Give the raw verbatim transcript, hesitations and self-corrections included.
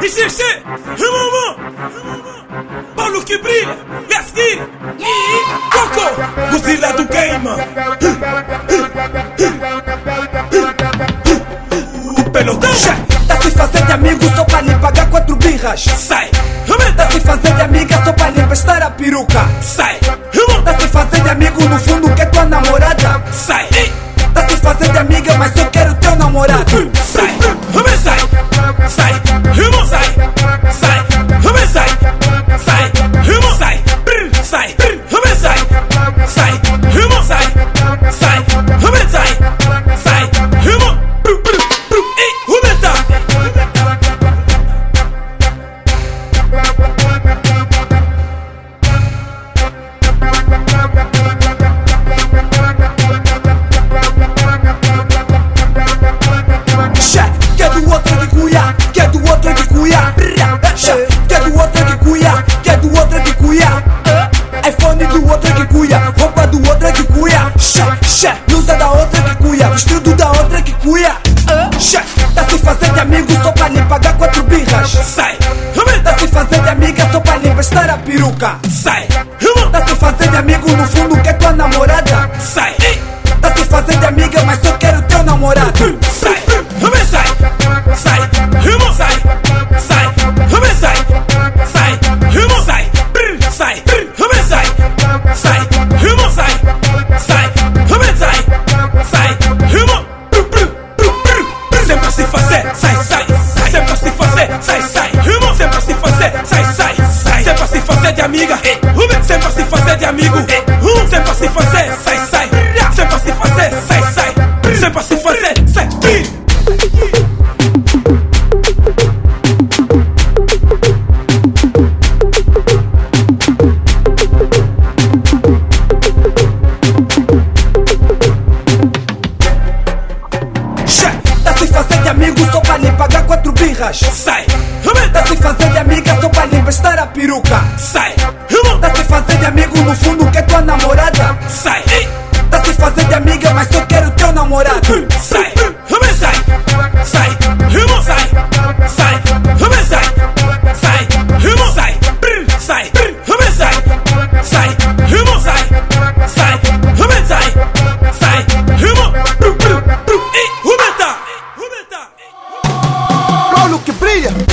Ici, c'est un moment. Paulo que brilha, e a seguir, Coco, Godzilla do game. O pelotão tá se fazer de amigo só pra lhe pagar quatro birras. sai, Tá se fazer de amiga só pra lhe emprestar a peruca. sai, Tá se fazer de amigo no fundo que é tua namorada. sai, Tá se fazer de amiga mas eu quero teu namorado. sai, sai, sai, sai, sai, sai, sai, sai, sai, sai, sai, sai, sai, sai, sai, sai, ei, Rubenta! Que é do outro que cuia, que é do outro que cuia. Que é do outro que cuia, que é do outro que cuia. iPhone do outro que cuia, roupa do outro que cuia. Blusa da outra que cuia, vestido da outra que cuia. Tá se fazer de amigo só pra lhe pagar quatro birras. Sai, Tá se fazer de amiga só pra lhe emprestar a peruca. sai, Tá se fazer de amigo no fundo que é tua namorada. sai, Tá se fazer de amiga mas eu quero teu namorado. sai, sai, sai, sai, sai, sai, sai, sai, sai, sai, sai, sai, sai, sai, sempre a se fazer, sai, sai, sempre a se fazer, sai, sai, sempre a se fazer, sai, sai, sempre a se fazer de amiga, sempre a se fazer de amigo, sempre a se fazer, sai, sai, sempre a se fazer, sai, sai, sempre a se fazer, sai. Tá se fazer de amigo só pra lhe pagar quatro birras. Sai, Tá se fazer de amiga só pra lhe emprestar a peruca. sai, Tá se fazer de amigo no fundo que é tua namorada. sai, Tá se fazer de amiga mas eu quero teu namorado. sai, sai, sai, sai, sai, sai, sai, sai, sai, sai, sai, sai, sai, sai, ei, Rubenta, Rubenta. Paulo que brilha.